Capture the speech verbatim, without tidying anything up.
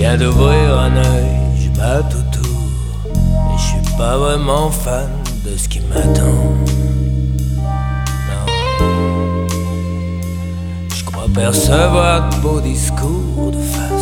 viens d'ouvrir un œil, je mate autour, et je suis pas vraiment fan de ce qui m'attend. Non, je crois percevoir de beaux discours de femmes